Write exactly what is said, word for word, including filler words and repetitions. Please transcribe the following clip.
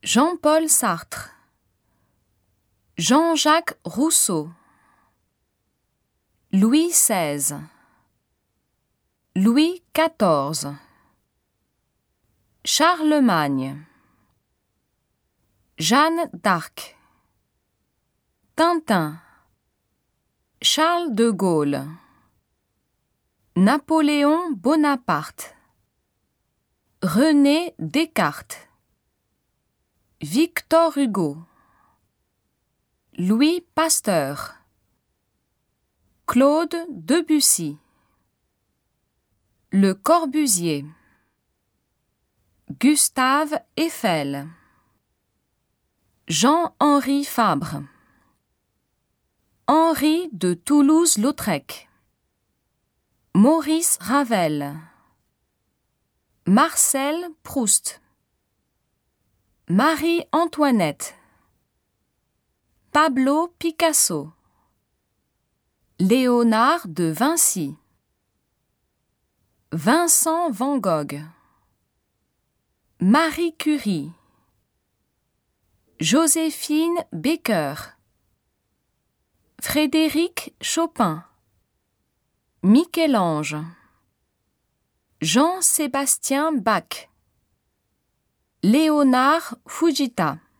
Jean-Paul Sartre, Jean-Jacques Rousseau, Louis seize, Louis quatorze, Charlemagne, Jeanne d'Arc, Tintin, Charles de Gaulle, Napoléon Bonaparte, René Descartes, Victor Hugo, Louis Pasteur, Claude Debussy, Le Corbusier, Gustave Eiffel, Jean-Henri Fabre, Henri de Toulouse-Lautrec, Maurice Ravel, Marcel Proust, Marie-Antoinette, Pablo Picasso, Léonard de Vinci, Vincent van Gogh, Marie Curie, Joséphine Baker, Frédéric Chopin, Michel-Ange, Jean-Sébastien Bach, Léonard Fujita.